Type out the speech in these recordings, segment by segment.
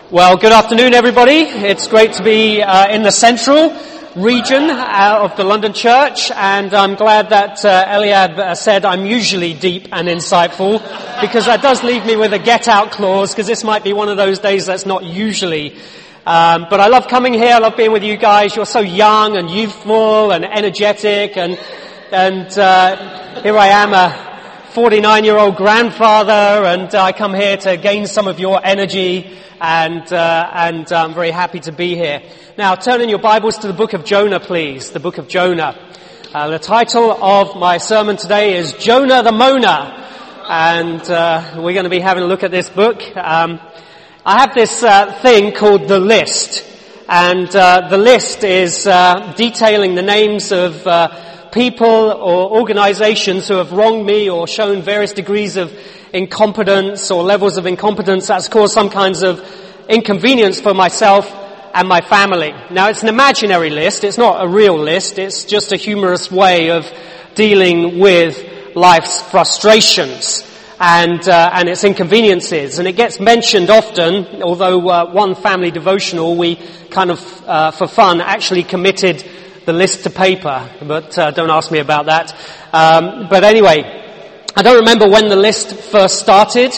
Well, good afternoon, everybody. It's great to be in the central region of the London Church, and I'm glad that Eliab said I'm usually deep and insightful, because that does leave me with a get-out clause, because this might be one of those days that's not usually. But I love coming here. I love being with you guys. You're so young and youthful and energetic, and here I am, a 49-year-old grandfather, and I come here to gain some of your energy. And I'm very happy to be here. Now, turn in your Bibles to the book of Jonah, please. The book of Jonah. The title of my sermon today is Jonah the Moaner. And we're going to be having a look at this book. I have this thing called The List. And the list is detailing the names of people or organizations who have wronged me or shown various degrees of incompetence or levels of incompetence that's caused some kinds of inconvenience for myself and my family. Now, it's an imaginary list. It's not a real list. It's just a humorous way of dealing with life's frustrations and its inconveniences. And it gets mentioned often, although one family devotional, we kind of, for fun, actually committed the list to paper. But don't ask me about that. But anyway, I don't remember when the list first started,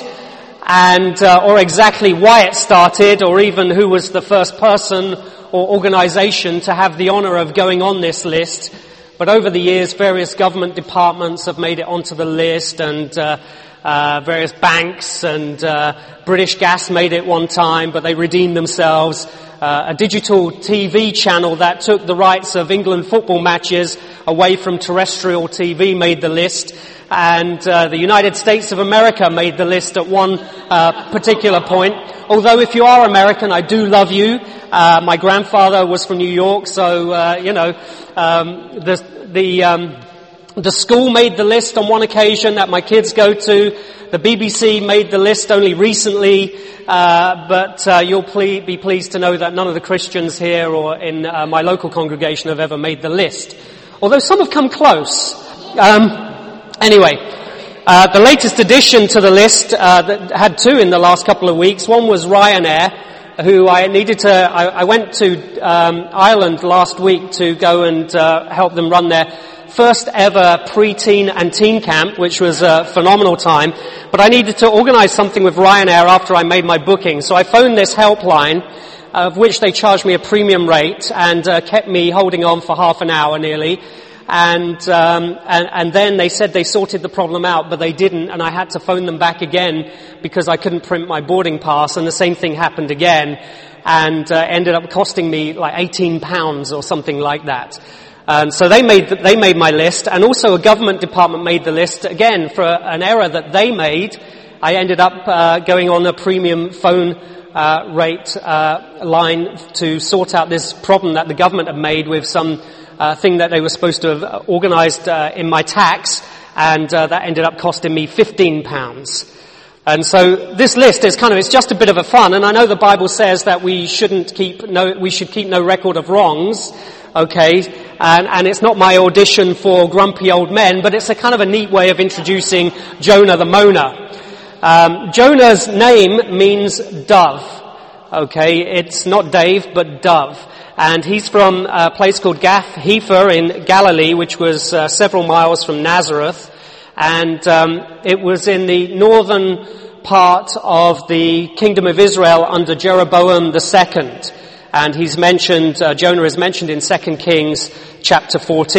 or exactly why it started, or even who was the first person or organization to have the honor of going on this list. But over the years, various government departments have made it onto the list, and various banks and British Gas made it one time, but they redeemed themselves. A digital TV channel that took the rights of England football matches away from terrestrial TV made the list. And the United States of America made the list at one particular point. Although if you are American, I do love you. My grandfather was from New York, so the school made the list on one occasion that my kids go to. The BBC made the list only recently, but you'll be pleased to know that none of the Christians here or in my local congregation have ever made the list. Although some have come close. Anyway, the latest addition to the list that had two in the last couple of weeks. One was Ryanair, who I went to Ireland last week to go and help them run their first ever pre-teen and teen camp, which was a phenomenal time. But I needed to organize something with Ryanair after I made my booking. So I phoned this helpline, of which they charged me a premium rate and kept me holding on for half an hour nearly. And then they said they sorted the problem out, but they didn't, and I had to phone them back again because I couldn't print my boarding pass, and the same thing happened again, and ended up costing me like £18 or something like that. So they made my list, and also a government department made the list again for an error that they made. I ended up going on a premium phone rate line to sort out this problem that the government had made with some thing that they were supposed to have organized in my tax, and that ended up costing me £15. And so this list is it's just a bit of a fun, and I know the Bible says that we should keep no record of wrongs, okay, and it's not my audition for grumpy old men, but it's a kind of a neat way of introducing Jonah the Moaner. Jonah's name means dove, okay, it's not Dave, but dove. And he's from a place called Gath Hepher in Galilee, which was several miles from Nazareth. And it was in the northern part of the kingdom of Israel under Jeroboam II. And he's mentioned, Jonah is mentioned in 2 Kings chapter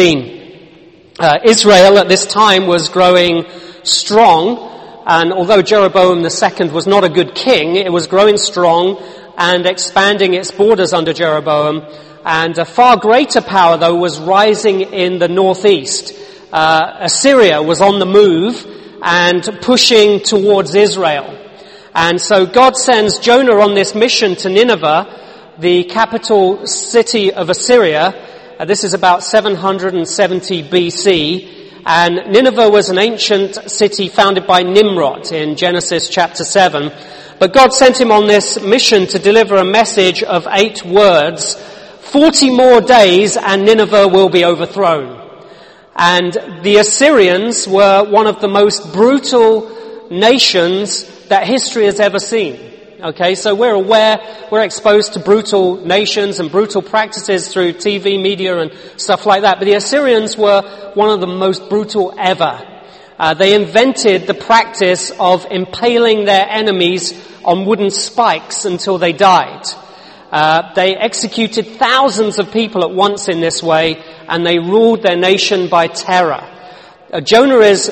14. Israel at this time was growing strong. And although Jeroboam II was not a good king, it was growing strong and expanding its borders under Jeroboam. And a far greater power, though, was rising in the northeast. Assyria was on the move and pushing towards Israel. And so God sends Jonah on this mission to Nineveh, the capital city of Assyria. This is about 770 BC. And Nineveh was an ancient city founded by Nimrod in Genesis chapter 7. But God sent him on this mission to deliver a message of 8 words. 40 more days and Nineveh will be overthrown. And the Assyrians were one of the most brutal nations that history has ever seen. Okay, so we're exposed to brutal nations and brutal practices through TV, media and stuff like that. But the Assyrians were one of the most brutal ever. They invented the practice of impaling their enemies on wooden spikes until they died. They executed thousands of people at once in this way, and they ruled their nation by terror. Jonah is,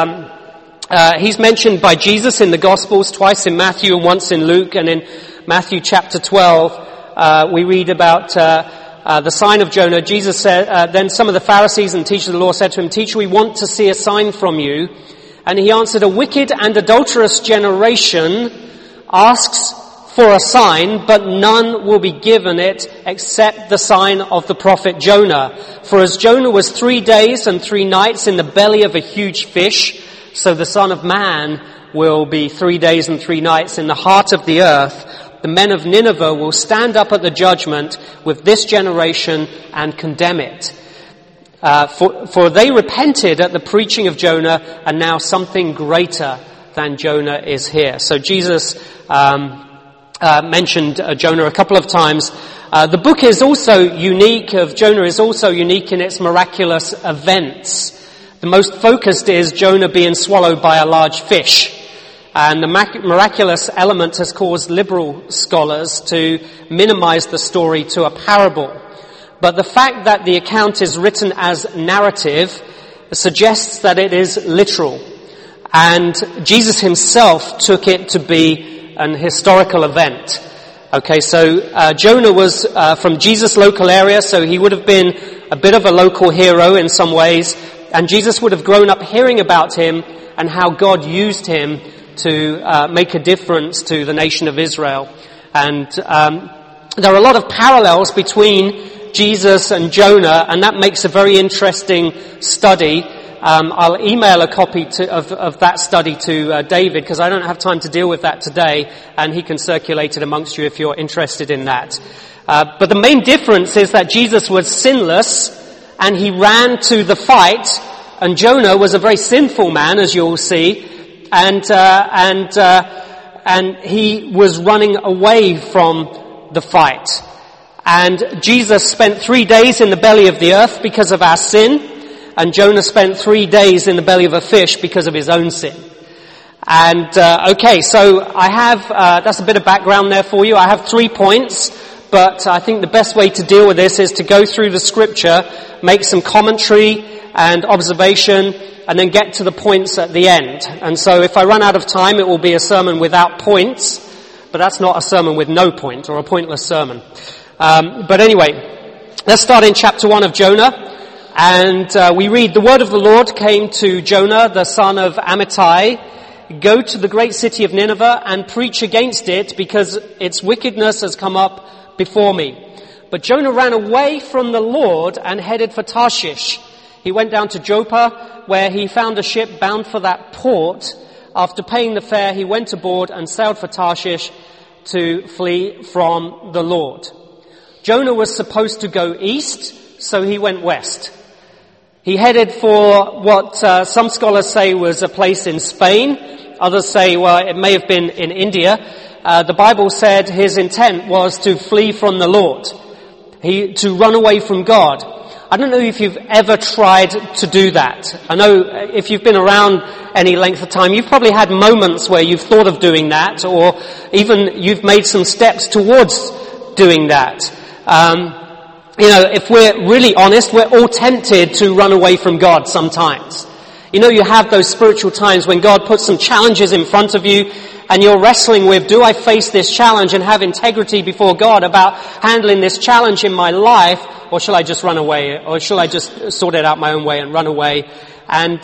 he's mentioned by Jesus in the Gospels, twice in Matthew and once in Luke. And in Matthew chapter 12, we read about the sign of Jonah. Jesus said, then some of the Pharisees and teachers of the law said to him, "Teacher, we want to see a sign from you." And he answered, "A wicked and adulterous generation asks for a sign, but none will be given it except the sign of the prophet Jonah. For as Jonah was 3 days and 3 nights in the belly of a huge fish, so the Son of Man will be 3 days and 3 nights in the heart of the earth. The men of Nineveh will stand up at the judgment with this generation and condemn it. For they repented at the preaching of Jonah, and now something greater than Jonah is here." So Jesus mentioned Jonah a couple of times. The book is also unique, of Jonah is also unique in its miraculous events. The most focused is Jonah being swallowed by a large fish. And the miraculous element has caused liberal scholars to minimize the story to a parable. But the fact that the account is written as narrative suggests that it is literal. And Jesus himself took it to be an historical event. Okay, so Jonah was from Jesus' local area, so he would have been a bit of a local hero in some ways, and Jesus would have grown up hearing about him and how God used him to make a difference to the nation of Israel. And there are a lot of parallels between Jesus and Jonah, and that makes a very interesting study. I'll email a copy of that study to David, because I don't have time to deal with that today, and he can circulate it amongst you if you're interested in that. But the main difference is that Jesus was sinless, and he ran to the fight, and Jonah was a very sinful man, as you'll see, and he was running away from the fight. And Jesus spent 3 days in the belly of the earth because of our sin, and Jonah spent 3 days in the belly of a fish because of his own sin. And, okay, so I have, that's a bit of background there for you. I have 3 points, but I think the best way to deal with this is to go through the scripture, make some commentary and observation, and then get to the points at the end. And so if I run out of time, it will be a sermon without points, but that's not a sermon with no point, or a pointless sermon. But anyway, let's start in chapter 1 of Jonah. And we read, "The word of the Lord came to Jonah, the son of Amittai. Go to the great city of Nineveh and preach against it, because its wickedness has come up before me." But Jonah ran away from the Lord and headed for Tarshish. He went down to Joppa, where he found a ship bound for that port. After paying the fare, he went aboard and sailed for Tarshish to flee from the Lord. Jonah was supposed to go east, so he went west. He headed for what some scholars say was a place in Spain. Others say, well, it may have been in India. The Bible said his intent was to flee from the Lord, to run away from God. I don't know if you've ever tried to do that. I know if you've been around any length of time, you've probably had moments where you've thought of doing that, or even you've made some steps towards doing that. You know, if we're really honest, we're all tempted to run away from God sometimes. You know, you have those spiritual times when God puts some challenges in front of you, and you're wrestling with, do I face this challenge and have integrity before God about handling this challenge in my life, or shall I just run away, or shall I just sort it out my own way and run away? And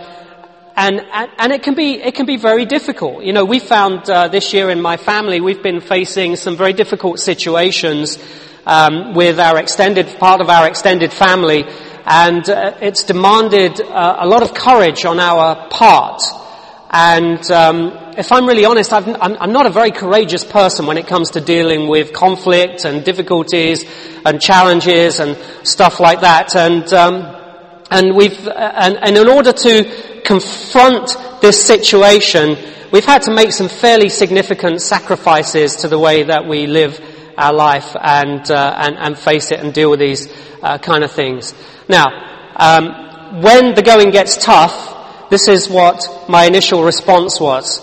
it can be very difficult. You know, we found this year in my family, we've been facing some very difficult situations with part of our extended family, and it's demanded a lot of courage on our part. And if I'm really honest, I'm not a very courageous person when it comes to dealing with conflict and difficulties and challenges and stuff like that. And in order to confront this situation, we've had to make some fairly significant sacrifices to the way that we live our life and face it and deal with these kind of things. Now, when the going gets tough, this is what my initial response was.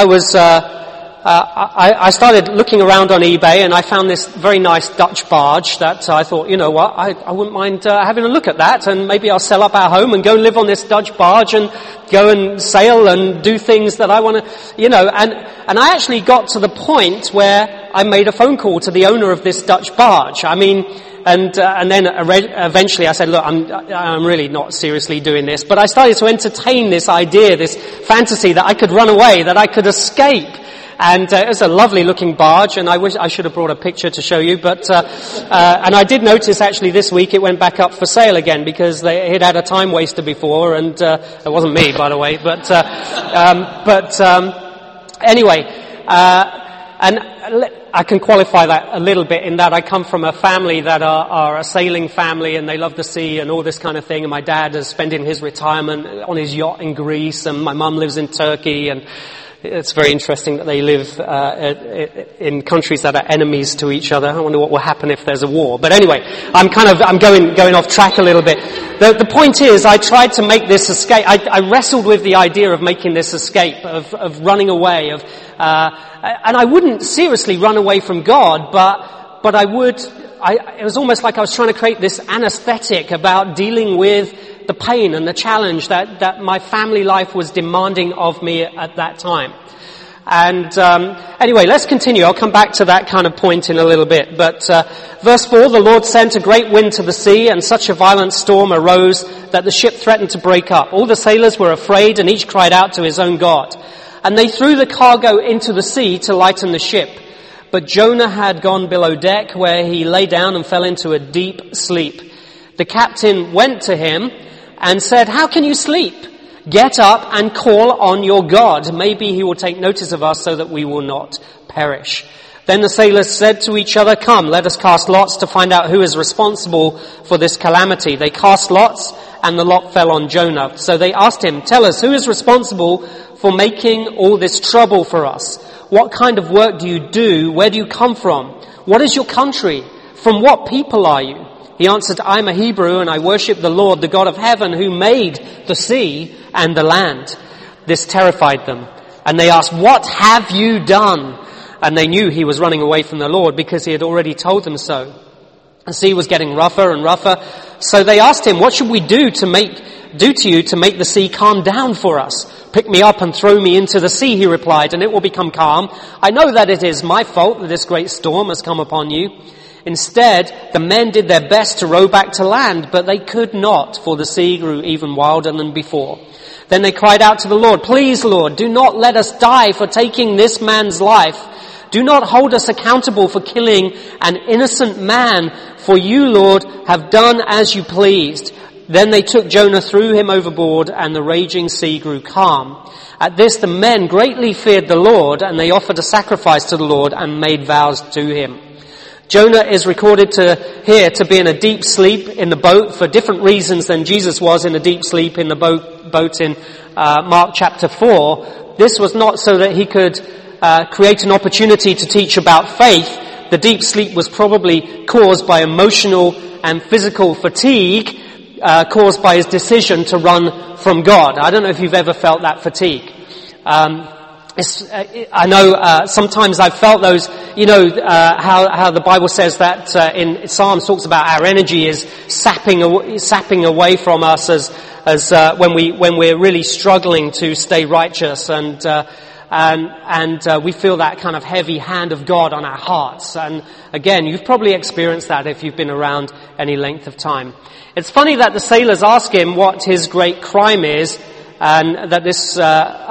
I started looking around on eBay, and I found this very nice Dutch barge that I thought, you know what, I wouldn't mind having a look at that, and maybe I'll sell up our home and go live on this Dutch barge and go and sail and do things that I want to, and I actually got to the point where I made a phone call to the owner of this Dutch barge. I mean, and then eventually I said, look, I'm really not seriously doing this, but I started to entertain this idea, this fantasy that I could run away, that I could escape. And it was a lovely looking barge, and I wish I should have brought a picture to show you, but and I did notice actually this week it went back up for sale again because it had a time waster before, and it wasn't me, by the way, but anyway, and I can qualify that a little bit in that I come from a family that are a sailing family, and they love the sea and all this kind of thing, and my dad is spending his retirement on his yacht in Greece, and my mum lives in Turkey, and it's very interesting that they live in countries that are enemies to each other. I wonder what will happen if there's a war. But anyway, I'm going off track a little bit. The point is, I tried to make this escape. I wrestled with the idea of making this escape, of running away, and I wouldn't seriously run away from God, but I would. It was almost like I was trying to create this anesthetic about dealing with the pain and the challenge that my family life was demanding of me at that time. And anyway, let's continue. I'll come back to that kind of point in a little bit. But verse 4, the Lord sent a great wind to the sea, and such a violent storm arose that the ship threatened to break up. All the sailors were afraid, and each cried out to his own God. And they threw the cargo into the sea to lighten the ship. But Jonah had gone below deck, where he lay down and fell into a deep sleep. The captain went to him and said, "How can you sleep? Get up and call on your God. Maybe he will take notice of us so that we will not perish." Then the sailors said to each other, "Come, let us cast lots to find out who is responsible for this calamity." They cast lots, and the lot fell on Jonah. So they asked him, "Tell us, who is responsible for making all this trouble for us? What kind of work do you do? Where do you come from? What is your country? From what people are you?" He answered, "I am a Hebrew, and I worship the Lord, the God of heaven, who made the sea and the land." This terrified them, and they asked, "What have you done?" And they knew he was running away from the Lord because he had already told them so. The sea was getting rougher and rougher, so they asked him, "What should we do to you to make the sea calm down for us?" "Pick me up and throw me into the sea," he replied, "and it will become calm. I know that it is my fault that this great storm has come upon you." Instead, the men did their best to row back to land, but they could not, for the sea grew even wilder than before. Then they cried out to the Lord, "Please, Lord, do not let us die for taking this man's life. Do not hold us accountable for killing an innocent man, for you, Lord, have done as you pleased." Then they took Jonah, threw him overboard, and the raging sea grew calm. At this, the men greatly feared the Lord, and they offered a sacrifice to the Lord and made vows to him. Jonah is recorded here to be in a deep sleep in the boat for different reasons than Jesus was in a deep sleep in the boat in Mark chapter 4. This was not so that he could create an opportunity to teach about faith. The deep sleep was probably caused by emotional and physical fatigue, caused by his decision to run from God. I don't know if you've ever felt that fatigue. I know sometimes I've felt those, how the Bible says that in Psalms talks about our energy is sapping away from us as when we're really struggling to stay righteous, and we feel that kind of heavy hand of God on our hearts. And again, you've probably experienced that if you've been around any length of time. It's funny that the sailors ask him what his great crime is, and that this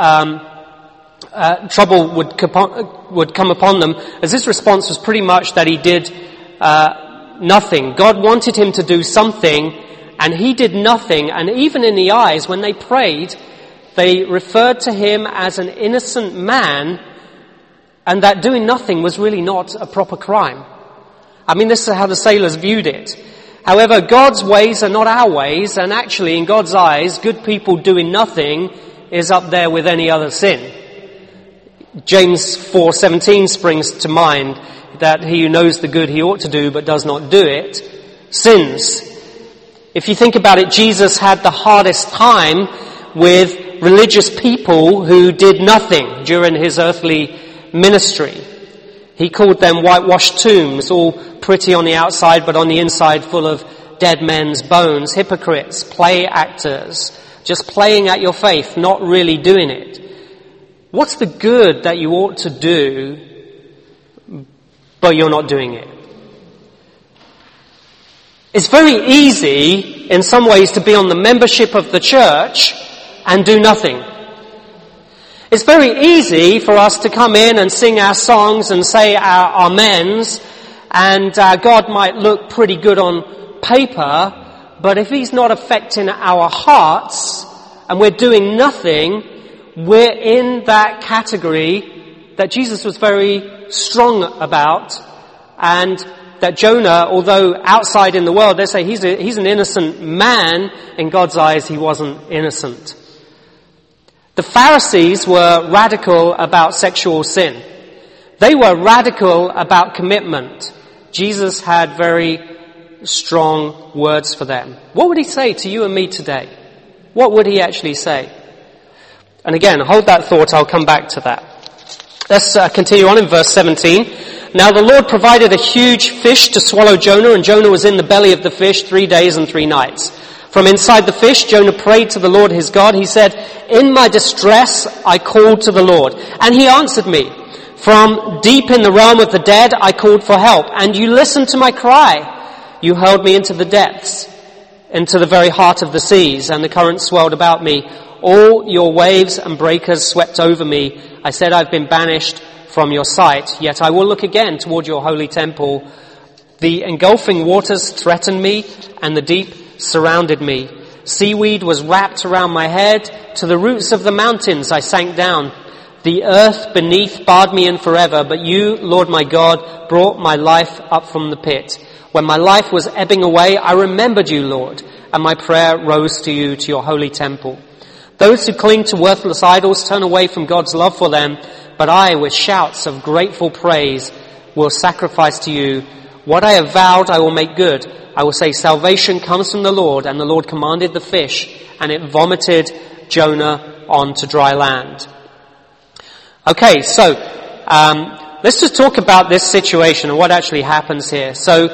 trouble would come upon them, as his response was pretty much that he did nothing. God wanted him to do something, and he did nothing. And even in the eyes, when they prayed, they referred to him as an innocent man, and that doing nothing was really not a proper crime. I mean, this is how the sailors viewed it. However, God's ways are not our ways, and actually in God's eyes, good people doing nothing is up there with any other sin. James 4:17 springs to mind, that he who knows the good he ought to do but does not do it, sins. If you think about it, Jesus had the hardest time with religious people who did nothing during his earthly ministry. He called them whitewashed tombs, all pretty on the outside but on the inside full of dead men's bones, hypocrites, play actors, just playing at your faith, not really doing it. What's the good that you ought to do, but you're not doing it? It's very easy in some ways to be on the membership of the church and do nothing. It's very easy for us to come in and sing our songs and say our amens, and God might look pretty good on paper, but if he's not affecting our hearts and we're doing nothing, we're in that category that Jesus was very strong about, and that Jonah, although outside in the world they say he's an innocent man, in God's eyes he wasn't innocent. The Pharisees were radical about sexual sin. They were radical about commitment. Jesus had very strong words for them. What would he say to you and me today? What would he actually say? And again, hold that thought, I'll come back to that. Let's continue on in verse 17. Now the Lord provided a huge fish to swallow Jonah, and Jonah was in the belly of the fish 3 days and 3 nights. From inside the fish, Jonah prayed to the Lord his God. He said, "In my distress, I called to the Lord, and he answered me. From deep in the realm of the dead, I called for help, and you listened to my cry. You hurled me into the depths, into the very heart of the seas, and the current swelled about me. All your waves and breakers swept over me. I said, I've been banished from your sight, yet I will look again toward your holy temple. The engulfing waters threatened me, and the deep surrounded me. Seaweed was wrapped around my head. To the roots of the mountains I sank down. The earth beneath barred me in forever, but you, Lord my God, brought my life up from the pit. When my life was ebbing away, I remembered you, Lord, and my prayer rose to you, to your holy temple. Those who cling to worthless idols turn away from God's love for them, but I, with shouts of grateful praise, will sacrifice to you. What I have vowed I will make good. I will say salvation comes from the Lord, and the Lord commanded the fish, and it vomited Jonah onto dry land." Okay, so let's just talk about this situation and what actually happens here. So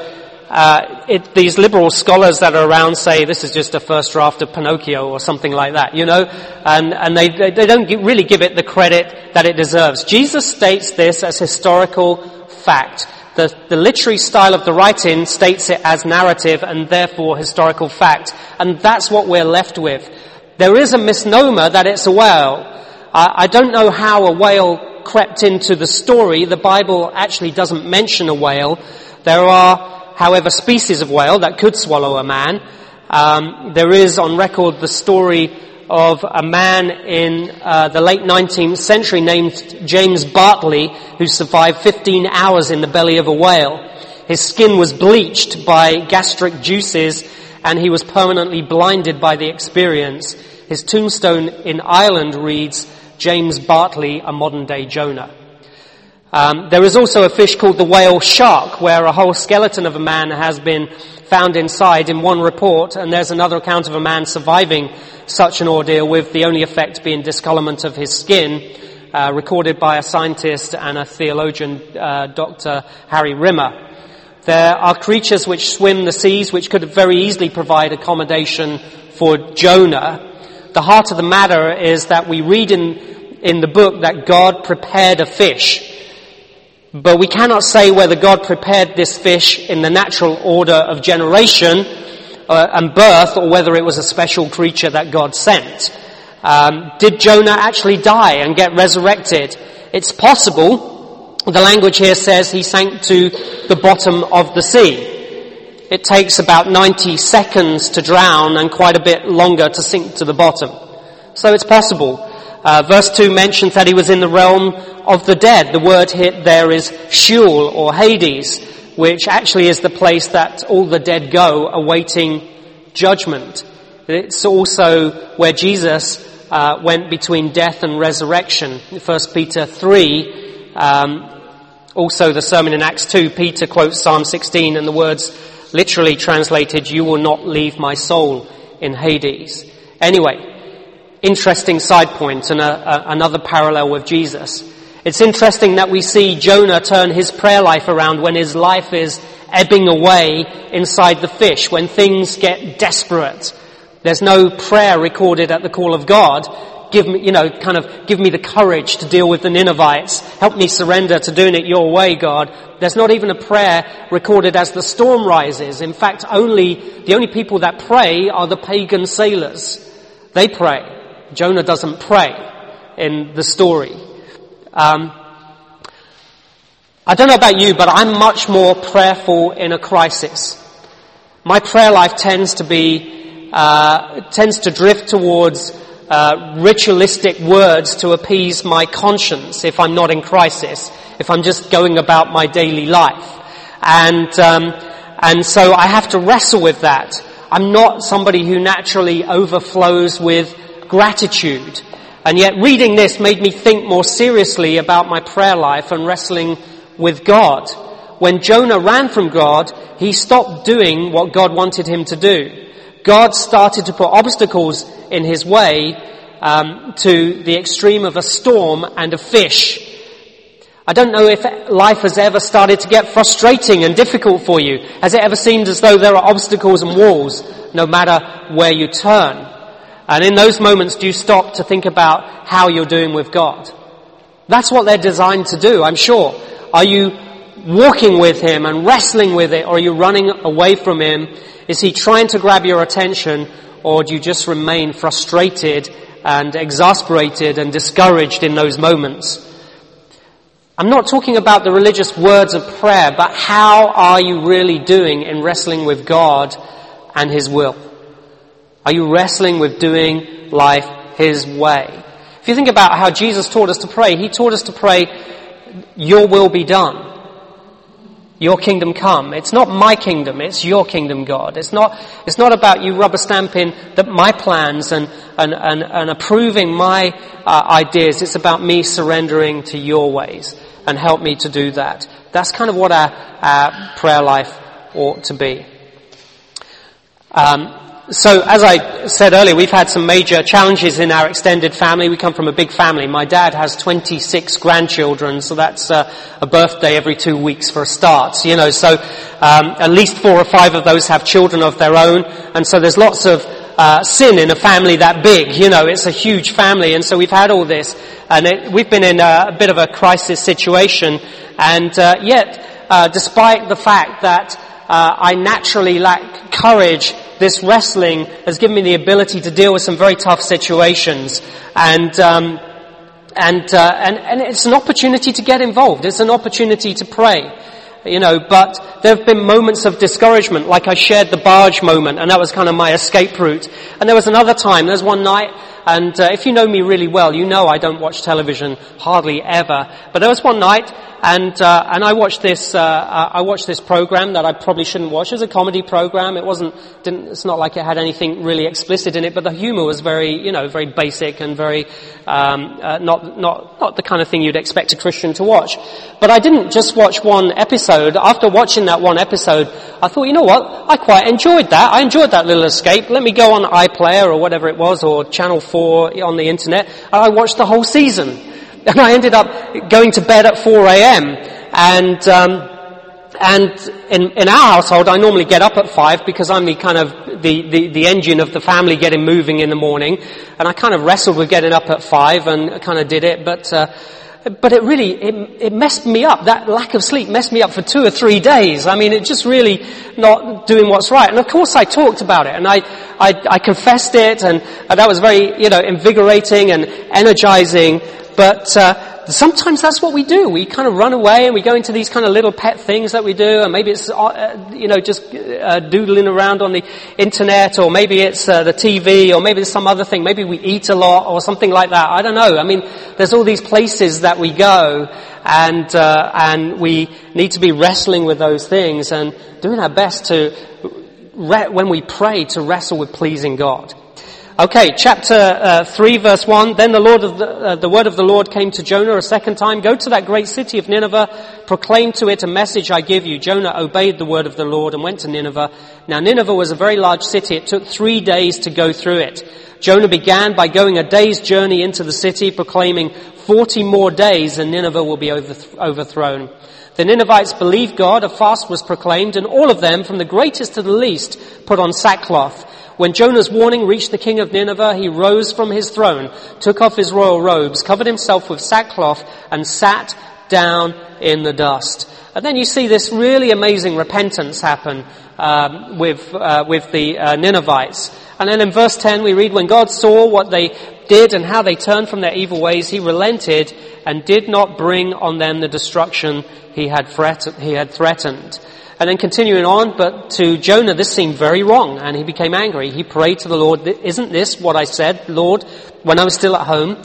these liberal scholars that are around say this is just a first draft of Pinocchio or something like that, you know, and they don't really give it the credit that it deserves. Jesus states this as historical fact. The literary style of the writing states it as narrative and therefore historical fact. And that's what we're left with. There is a misnomer that it's a whale. I don't know how a whale crept into the story. The Bible actually doesn't mention a whale. There are, however, species of whale that could swallow a man. There is on record the story of a man in the late 19th century named James Bartley, who survived 15 hours in the belly of a whale. His skin was bleached by gastric juices, and he was permanently blinded by the experience. His tombstone in Ireland reads, "James Bartley, a modern-day Jonah." There is also a fish called the whale shark, where a whole skeleton of a man has been found inside in one report, and there's another account of a man surviving such an ordeal with the only effect being discolorment of his skin, recorded by a scientist and a theologian, Dr. Harry Rimmer. There are creatures which swim the seas which could very easily provide accommodation for Jonah. The heart of the matter is that we read in the book that God prepared a fish. But we cannot say whether God prepared this fish in the natural order of generation and birth, or whether it was a special creature that God sent. Did Jonah actually die and get resurrected? It's possible. The language here says he sank to the bottom of the sea. It takes about 90 seconds to drown and quite a bit longer to sink to the bottom. So it's possible. Verse 2 mentions that he was in the realm of the dead. The word hit there is Sheol or Hades. which actually is the place that all the dead go awaiting judgment. It's also where Jesus went between death and resurrection. In 1 Peter 3, also the sermon in Acts 2, Peter quotes Psalm 16 and the words literally translated, "You will not leave my soul in Hades." Anyway, interesting side point and another parallel with Jesus. It's interesting that we see Jonah turn his prayer life around when his life is ebbing away inside the fish, when things get desperate. There's no prayer recorded at the call of God. Give me the courage to deal with the Ninevites. Help me surrender to doing it your way, God. There's not even a prayer recorded as the storm rises. In fact, the only people that pray are the pagan sailors. They pray. Jonah doesn't pray in the story. I don't know about you, but I'm much more prayerful in a crisis. My prayer life tends to drift towards ritualistic words to appease my conscience if I'm not in crisis, if I'm just going about my daily life. And so I have to wrestle with that. I'm not somebody who naturally overflows with gratitude. And yet reading this made me think more seriously about my prayer life and wrestling with God. When Jonah ran from God, he stopped doing what God wanted him to do. God started to put obstacles in his way to the extreme of a storm and a fish. I don't know if life has ever started to get frustrating and difficult for you. Has it ever seemed as though there are obstacles and walls no matter where you turn? And in those moments, do you stop to think about how you're doing with God? That's what they're designed to do, I'm sure. Are you walking with him and wrestling with it, or are you running away from him? Is he trying to grab your attention, or do you just remain frustrated and exasperated and discouraged in those moments? I'm not talking about the religious words of prayer, but how are you really doing in wrestling with God and his will? Are you wrestling with doing life his way? If you think about how Jesus taught us to pray, he taught us to pray, your will be done. Your kingdom come. It's not my kingdom, it's your kingdom, God. It's not about you rubber stamping my plans and approving my ideas. It's about me surrendering to your ways, and help me to do that. That's kind of what our prayer life ought to be. So as I said earlier, we've had some major challenges in our extended family. We come from a big family. My dad has 26 grandchildren, so that's a birthday every 2 weeks for a start. So at least 4 or 5 of those have children of their own, and so there's lots of sin in a family that big. It's a huge family, and so we've had all this, and we've been in a bit of a crisis situation, and yet despite the fact that I naturally lack courage, this wrestling has given me the ability to deal with some very tough situations, and it's an opportunity to get involved. It's an opportunity to pray, but there have been moments of discouragement, like I shared the barge moment, and that was kind of my escape route. And there was another time, there's one night, and if you know me really well, you know I don't watch television hardly ever. But there was one night, and I watched this program that I probably shouldn't watch. It was a comedy program. It's not like it had anything really explicit in it, but the humor was very basic and very, not the kind of thing you'd expect a Christian to watch. But I didn't just watch one episode. After watching that one episode, I thought, you know what? I quite enjoyed that. I enjoyed that little escape. Let me go on iPlayer or whatever it was, or Channel 4 on the internet, and I watched the whole season. And I ended up going to bed at 4 a.m. And in our household, I normally get up at 5 because I'm the kind of the engine of the family getting moving in the morning. And I kind of wrestled with getting up at 5 and kind of did it, but it really, it messed me up. That lack of sleep messed me up for 2 or 3 days. I mean, it just really not doing what's right. And of course I talked about it, and I confessed it, and that was very, invigorating and energizing. But sometimes that's what we do. We kind of run away and we go into these kind of little pet things that we do, and maybe it's, just doodling around on the internet, or maybe it's the TV, or maybe it's some other thing. Maybe we eat a lot or something like that. I don't know. I mean, there's all these places that we go, and we need to be wrestling with those things and doing our best to, when we pray, to wrestle with pleasing God. Okay, chapter 3, verse 1. Then the word of the Lord came to Jonah a second time. Go to that great city of Nineveh, proclaim to it a message I give you. Jonah obeyed the word of the Lord and went to Nineveh. Now Nineveh was a very large city. It took 3 days to go through it. Jonah began by going a day's journey into the city, proclaiming 40 more days and Nineveh will be overthrown. The Ninevites believed God, a fast was proclaimed, and all of them, from the greatest to the least, put on sackcloth. When Jonah's warning reached the king of Nineveh, he rose from his throne, took off his royal robes, covered himself with sackcloth, and sat down in the dust. And then you see this really amazing repentance happen with the Ninevites. And then in verse 10 we read, when God saw what they did and how they turned from their evil ways, he relented and did not bring on them the destruction he had threatened. And then continuing on, but to Jonah this seemed very wrong, and he became angry. He prayed to the Lord, isn't this what I said, Lord, when I was still at home?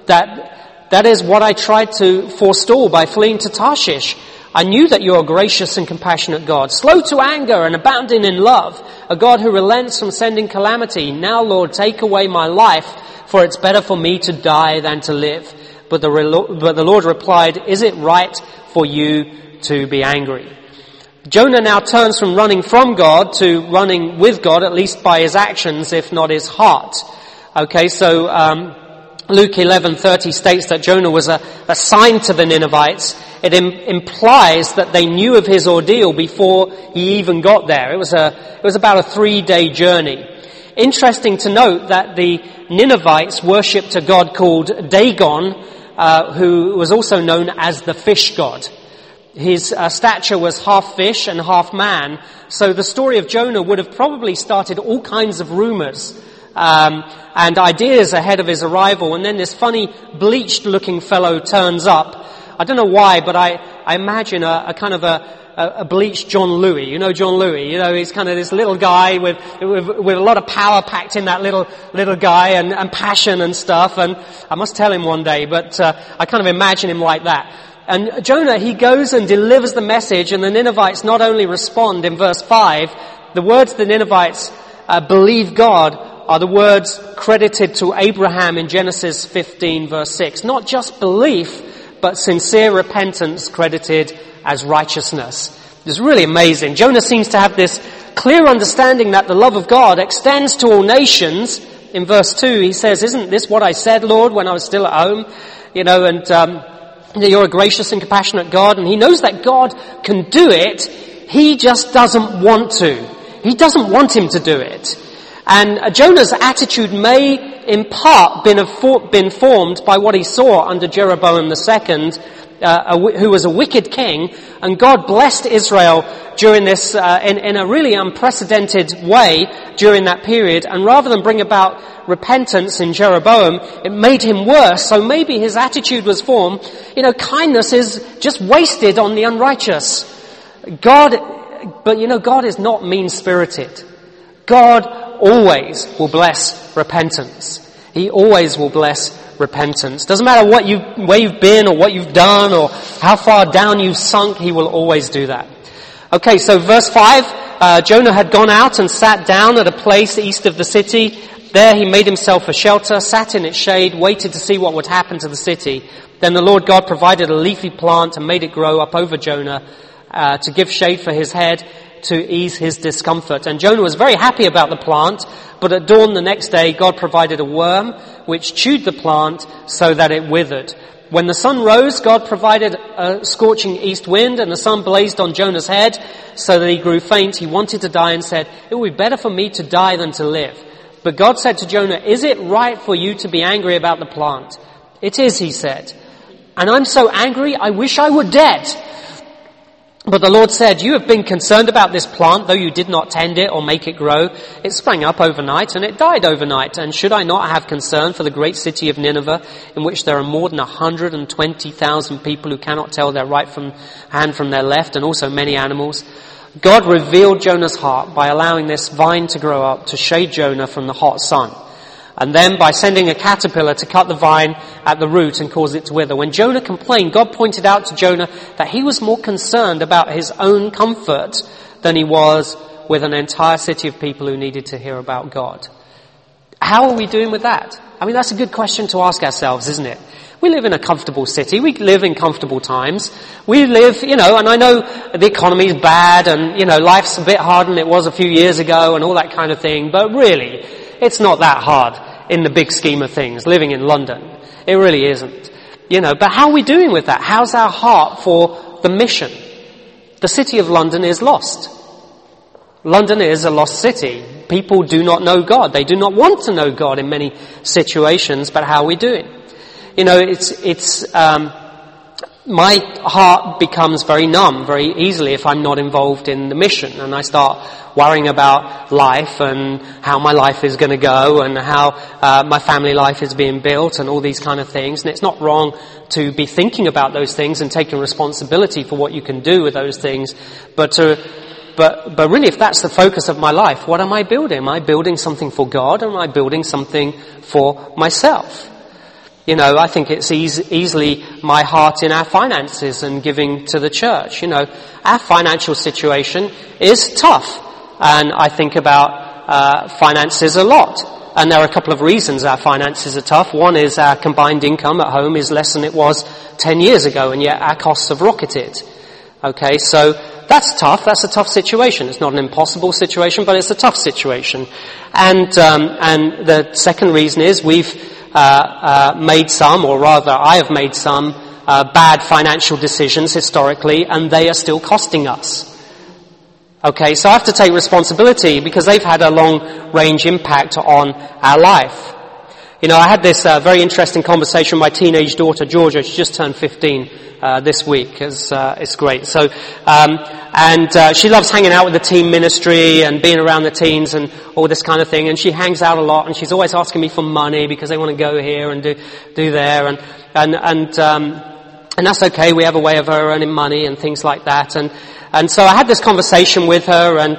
That is what I tried to forestall by fleeing to Tarshish. I knew that you are a gracious and compassionate God, slow to anger and abounding in love, a God who relents from sending calamity. Now, Lord, take away my life, for it's better for me to die than to live. But the Lord replied, is it right for you to be angry? Jonah now turns from running from God to running with God, at least by his actions, if not his heart. Okay, so Luke 11:30 states that Jonah was assigned to the Ninevites. It implies that they knew of his ordeal before he even got there. It was about a 3-day journey. Interesting to note that the Ninevites worshipped a god called Dagon, who was also known as the fish god. His stature was half fish and half man, so the story of Jonah would have probably started all kinds of rumors and ideas ahead of his arrival. And then this funny bleached-looking fellow turns up. I don't know why, but I imagine a kind of a bleached John Louis. You know John Louis? You know, he's kind of this little guy with a lot of power packed in that little guy and passion and stuff. And I must tell him one day, but I kind of imagine him like that. And Jonah, he goes and delivers the message, and the Ninevites not only respond in verse 5, the words the Ninevites believe God are the words credited to Abraham in Genesis 15 verse 6. Not just belief, but sincere repentance credited as righteousness. It's really amazing. Jonah seems to have this clear understanding that the love of God extends to all nations. In verse 2 he says, isn't this what I said, Lord, when I was still at home? You know, and you're a gracious and compassionate God, and he knows that God can do it. He just doesn't want to. He doesn't want him to do it. And Jonah's attitude may in part been formed by what he saw under Jeroboam II, who was a wicked king, and God blessed Israel during this in a really unprecedented way during that period. And rather than bring about repentance in Jeroboam, it made him worse. So maybe his attitude was formed, kindness is just wasted on the unrighteous. God is not mean-spirited. God always will bless repentance. He always will bless repentance. Doesn't matter where you've been or what you've done or how far down you've sunk, he will always do that. Okay, so verse 5, Jonah had gone out and sat down at a place east of the city. There he made himself a shelter, sat in its shade, waited to see what would happen to the city. Then the Lord God provided a leafy plant and made it grow up over Jonah to give shade for his head, to ease his discomfort. And Jonah was very happy about the plant, but at dawn the next day God provided a worm which chewed the plant so that it withered. When the sun rose, God provided a scorching east wind, and the sun blazed on Jonah's head so that he grew faint. He wanted to die and said, it would be better for me to die than to live. But God said to Jonah, is it right for you to be angry about the plant? It is, he said. And I'm so angry, I wish I were dead. But the Lord said, you have been concerned about this plant, though you did not tend it or make it grow. It sprang up overnight and it died overnight. And should I not have concern for the great city of Nineveh, in which there are more than 120,000 people who cannot tell their right hand from their left, and also many animals? God revealed Jonah's heart by allowing this vine to grow up to shade Jonah from the hot sun. And then by sending a caterpillar to cut the vine at the root and cause it to wither. When Jonah complained, God pointed out to Jonah that he was more concerned about his own comfort than he was with an entire city of people who needed to hear about God. How are we doing with that? I mean, that's a good question to ask ourselves, isn't it? We live in a comfortable city. We live in comfortable times. We live, and I know the economy is bad and, life's a bit harder than it was a few years ago and all that kind of thing. But really, it's not that hard in the big scheme of things, living in London. It really isn't. But how are we doing with that? How's our heart for the mission? The city of London is lost. London is a lost city. People do not know God. They do not want to know God in many situations, but how are we doing? My heart becomes very numb very easily if I'm not involved in the mission, and I start worrying about life and how my life is going to go and how my family life is being built and all these kind of things. And it's not wrong to be thinking about those things and taking responsibility for what you can do with those things, but really, if that's the focus of my life, what am I building? Am I building something for God, or am I building something for myself? I think it's easily my heart in our finances and giving to the church. Our financial situation is tough. And I think about finances a lot. And there are a couple of reasons our finances are tough. One is our combined income at home is less than it was 10 years ago, and yet our costs have rocketed. Okay, so that's tough. That's a tough situation. It's not an impossible situation, but it's a tough situation. And the second reason is we've made some, or rather I have made some bad financial decisions historically, and they are still costing us. Okay, so I have to take responsibility because they've had a long-range impact on our life. I had this very interesting conversation with my teenage daughter, Georgia. She just turned 15 this week. It's great. So, she loves hanging out with the teen ministry and being around the teens and all this kind of thing. And she hangs out a lot, and she's always asking me for money because they want to go here and do there. And that's okay. We have a way of her earning money and things like that. And so I had this conversation with her and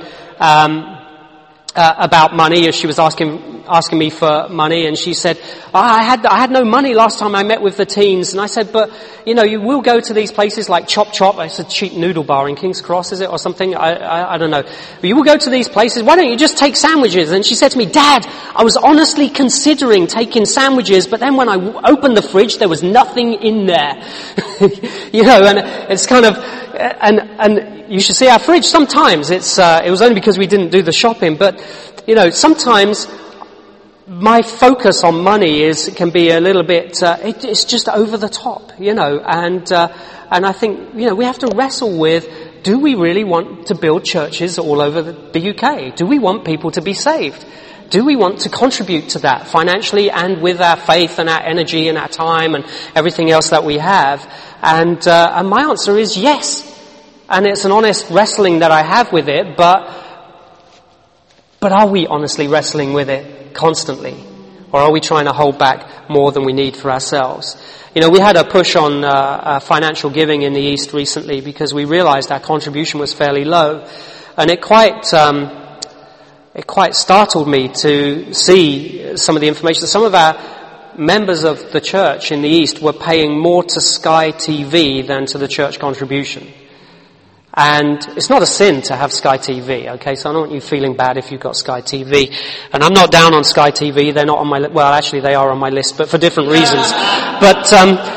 about money, as she was asking me for money, and she said, I had no money last time I met with the teens. And I said, but you will go to these places like Chop Chop. It's a cheap noodle bar in King's Cross, is it, or something? I don't know. But you will go to these places. Why don't you just take sandwiches? And she said to me, Dad, I was honestly considering taking sandwiches, but then when I opened the fridge, there was nothing in there. And it's kind of, and you should see our fridge. Sometimes it was only because we didn't do the shopping, but sometimes my focus on money can be a little bit, it's just over the top, and I think, we have to wrestle with, do we really want to build churches all over the UK? Do we want people to be saved? Do we want to contribute to that financially and with our faith and our energy and our time and everything else that we have? And my answer is yes. And it's an honest wrestling that I have with it, but are we honestly wrestling with it constantly? Or are we trying to hold back more than we need for ourselves? We had a push on financial giving in the East recently because we realized our contribution was fairly low. And it quite startled me to see some of the information. Some of our members of the church in the East were paying more to Sky TV than to the church contribution. And it's not a sin to have Sky TV, okay? So I don't want you feeling bad if you've got Sky TV. And I'm not down on Sky TV. They're not on my list. Well, actually, they are on my list, but for different reasons. But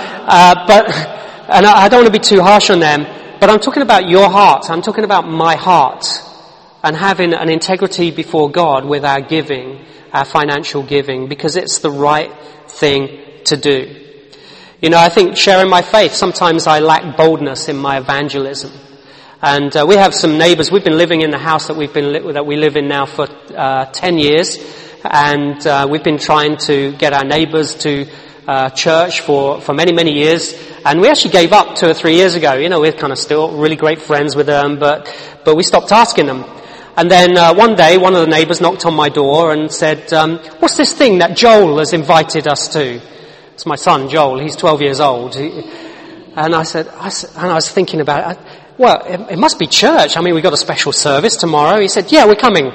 I don't want to be too harsh on them. But I'm talking about your heart. I'm talking about my heart. And having an integrity before God with our giving, our financial giving, because it's the right thing to do. I think sharing my faith, sometimes I lack boldness in my evangelism. And we have some neighbours. We've been living in the house that we live in now for 10 years, and we've been trying to get our neighbours to church for many, many years. And we actually gave up 2 or 3 years ago. You know, we're kind of still really great friends with them, but we stopped asking them. And then one day, one of the neighbours knocked on my door and said, what's this thing that Joel has invited us to? It's my son, Joel. He's 12 years old. And I was thinking about it. Well, it must be church. I mean, we've got a special service tomorrow. He said, yeah, we're coming.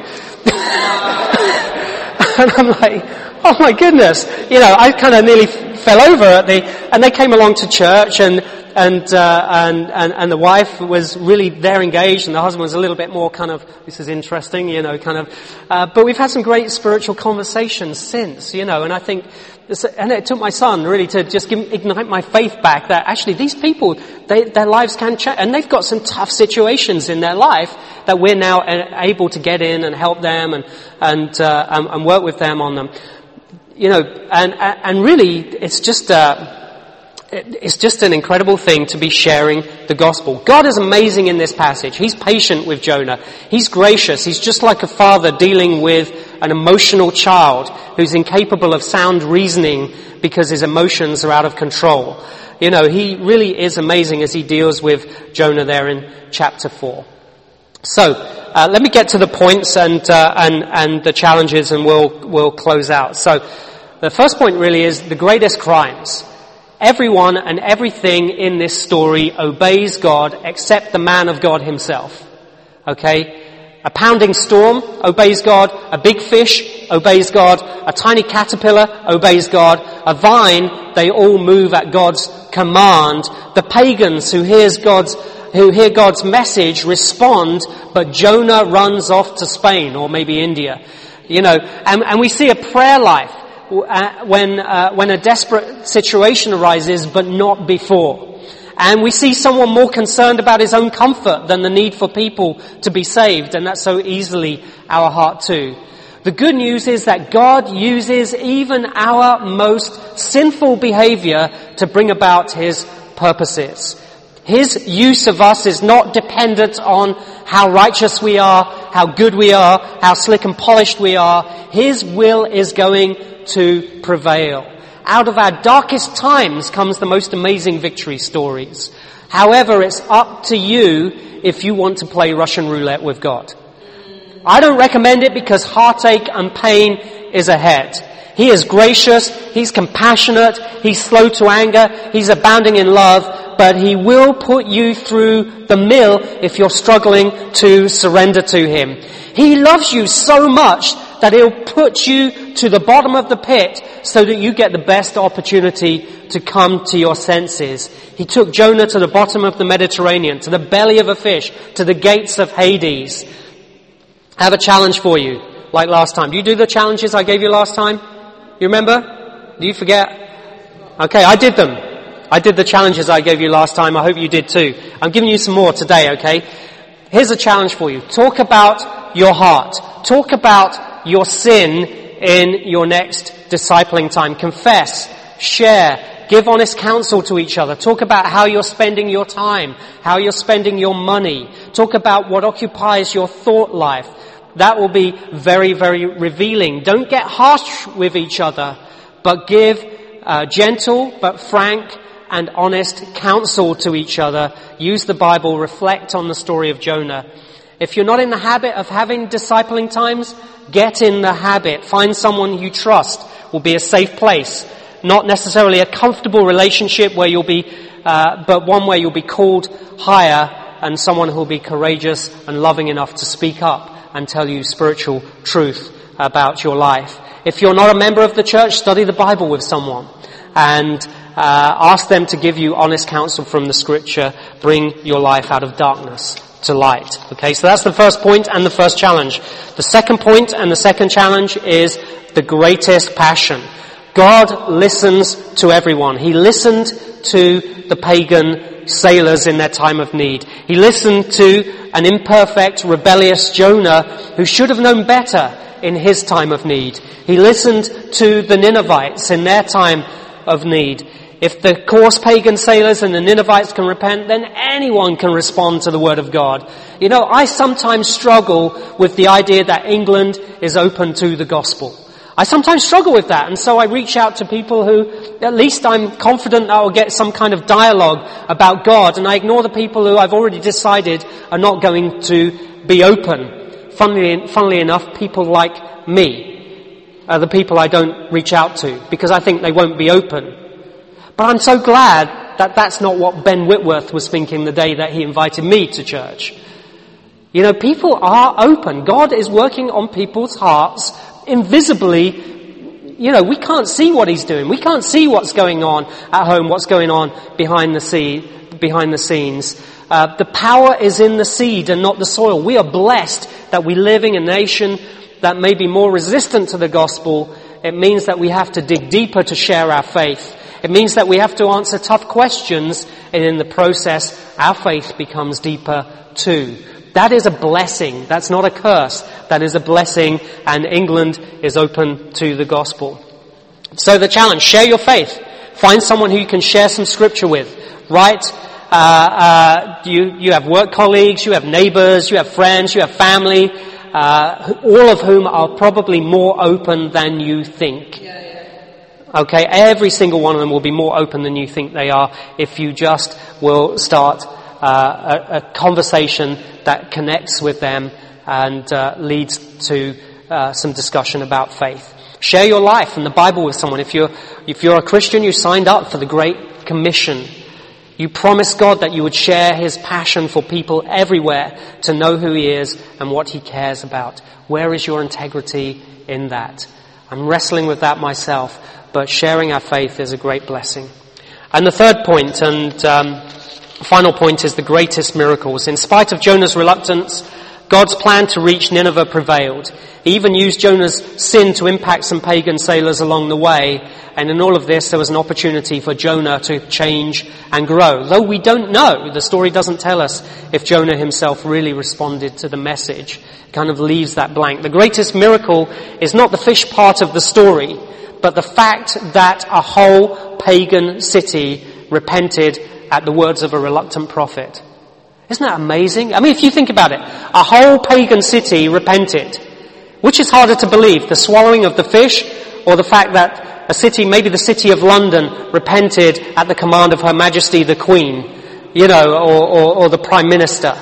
And I'm like, oh my goodness. You know, I kind of nearly fell over and they came along to church and the wife was really there engaged and the husband was a little bit more kind of, this is interesting, you know, kind of, but we've had some great spiritual conversations since, you know, and I think, and it took my son really to just ignite my faith back that actually these people, their lives can change, and they've got some tough situations in their life that we're now able to get in and help them and work with them on them. You know, and really, it's just an incredible thing to be sharing the gospel. God is amazing in this passage. He's patient with Jonah. He's gracious. He's just like a father dealing with an emotional child who's incapable of sound reasoning because his emotions are out of control. You know, he really is amazing as he deals with Jonah there in chapter 4. So, let me get to the points and the challenges and we'll close out. So, the first point really is the greatest crimes. Everyone and everything in this story obeys God except the man of God himself. Okay? A pounding storm obeys God. A big fish obeys God. A tiny caterpillar obeys God. A vine, they all move at God's command. The pagans who hear God's message respond, but Jonah runs off to Spain or maybe India. You know, and we see a prayer life when a desperate situation arises, but not before. And we see someone more concerned about his own comfort than the need for people to be saved, and that's so easily our heart too. The good news is that God uses even our most sinful behavior to bring about His purposes. His use of us is not dependent on how righteous we are, how good we are, how slick and polished we are. His will is going to prevail. Out of our darkest times comes the most amazing victory stories. However, it's up to you if you want to play Russian roulette with God. I don't recommend it because heartache and pain is ahead. He is gracious, He's compassionate, He's slow to anger, He's abounding in love, but He will put you through the mill if you're struggling to surrender to Him. He loves you so much that He'll put you to the bottom of the pit so that you get the best opportunity to come to your senses. He took Jonah to the bottom of the Mediterranean, to the belly of a fish, to the gates of Hades. I have a challenge for you, like last time. Do you do the challenges I gave you last time? You remember? Do you forget? Okay, I did them. I did the challenges I gave you last time. I hope you did too. I'm giving you some more today, okay? Here's a challenge for you. Talk about your heart. Talk about your sin in your next discipling time. Confess, share, give honest counsel to each other. Talk about how you're spending your time, how you're spending your money. Talk about what occupies your thought life. That will be very, very revealing. Don't get harsh with each other, but give gentle but frank and honest counsel to each other. Use the Bible, reflect on the story of Jonah. If you're not in the habit of having discipling times, get in the habit. Find someone you trust will be a safe place. Not necessarily a comfortable relationship where you'll be, but one where you'll be called higher, and someone who'll be courageous and loving enough to speak up and tell you spiritual truth about your life. If you're not a member of the church, study the Bible with someone and ask them to give you honest counsel from the Scripture. Bring your life out of darkness to light. Okay, so that's the first point and the first challenge. The second point and the second challenge is the greatest passion. God listens to everyone. He listened to the pagan sailors in their time of need. He listened to an imperfect, rebellious Jonah who should have known better in his time of need. He listened to the Ninevites in their time of need. If the coarse pagan sailors and the Ninevites can repent, then anyone can respond to the Word of God. You know, I sometimes struggle with the idea that England is open to the gospel. I sometimes struggle with that, and so I reach out to people who, at least I'm confident I will get some kind of dialogue about God, and I ignore the people who I've already decided are not going to be open. Funnily enough, people like me are the people I don't reach out to, because I think they won't be open. But I'm so glad that that's not what Ben Whitworth was thinking the day that he invited me to church. You know, people are open. God is working on people's hearts invisibly. You know, we can't see what he's doing. We can't see what's going on at home, what's going on behind the scenes. The power is in the seed and not the soil. We are blessed that we live in a nation that may be more resistant to the gospel. It means that we have to dig deeper to share our faith. It means that we have to answer tough questions, and in the process, our faith becomes deeper too. That is a blessing. That's not a curse. That is a blessing, and England is open to the gospel. So the challenge, share your faith. Find someone who you can share some scripture with, right? You have work colleagues, you have neighbors, you have friends, you have family, all of whom are probably more open than you think. Okay, every single one of them will be more open than you think they are if you just will start a conversation that connects with them and leads to some discussion about faith. Share your life and the Bible with someone. If you're a Christian, you signed up for the Great Commission. You promised God that you would share his passion for people everywhere to know who he is and what he cares about. Where is your integrity in that? I'm wrestling with that myself, but sharing our faith is a great blessing. And the third point and final point is the greatest miracles. In spite of Jonah's reluctance, God's plan to reach Nineveh prevailed. He even used Jonah's sin to impact some pagan sailors along the way. And in all of this, there was an opportunity for Jonah to change and grow. Though we don't know, the story doesn't tell us if Jonah himself really responded to the message. It kind of leaves that blank. The greatest miracle is not the fish part of the story, but the fact that a whole pagan city repented at the words of a reluctant prophet. Isn't that amazing? I mean, if you think about it, a whole pagan city repented. Which is harder to believe, the swallowing of the fish or the fact that a city, maybe the city of London, repented at the command of Her Majesty the Queen, or the Prime Minister?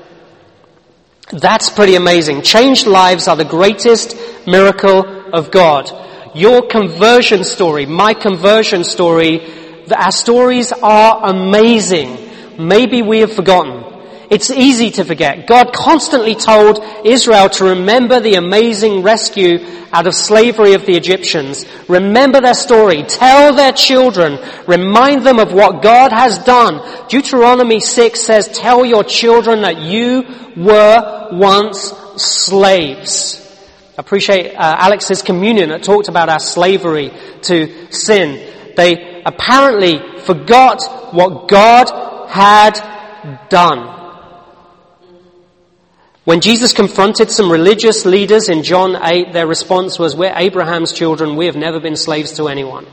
That's pretty amazing. Changed lives are the greatest miracle of God. Your conversion story, my conversion story, our stories are amazing. Maybe we have forgotten. It's easy to forget. God constantly told Israel to remember the amazing rescue out of slavery of the Egyptians. Remember their story. Tell their children. Remind them of what God has done. Deuteronomy 6 says, tell your children that you were once slaves. I appreciate Alex's communion that talked about our slavery to sin. They apparently forgot what God had done. When Jesus confronted some religious leaders in John 8, their response was, we're Abraham's children, we have never been slaves to anyone.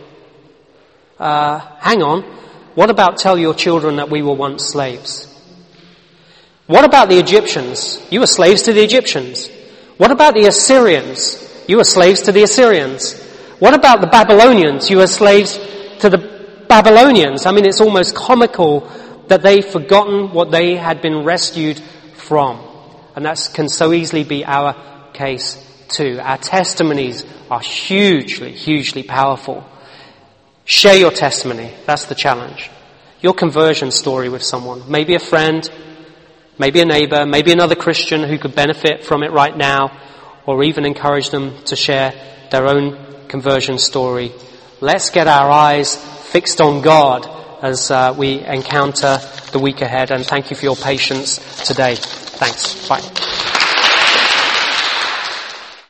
Hang on, what about tell your children that we were once slaves? What about the Egyptians? You were slaves to the Egyptians. What about the Assyrians? You were slaves to the Assyrians. What about the Babylonians? You were slaves to the Babylonians. I mean, it's almost comical that they've forgotten what they had been rescued from. And that can so easily be our case too. Our testimonies are hugely, hugely powerful. Share your testimony. That's the challenge. Your conversion story with someone. Maybe a friend, maybe a neighbor, maybe another Christian who could benefit from it right now, or even encourage them to share their own conversion story. Let's get our eyes fixed on God as we encounter the week ahead. And thank you for your patience today. Thanks. Bye.